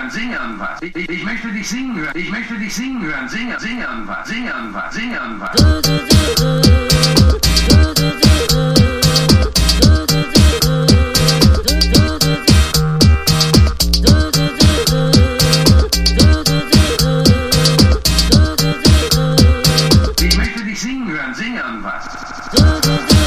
hören, sing irgendwas. Ich möchte dich singen hören, ich möchte dich singen hören, sing irgendwas, sing irgendwas, sing irgendwas.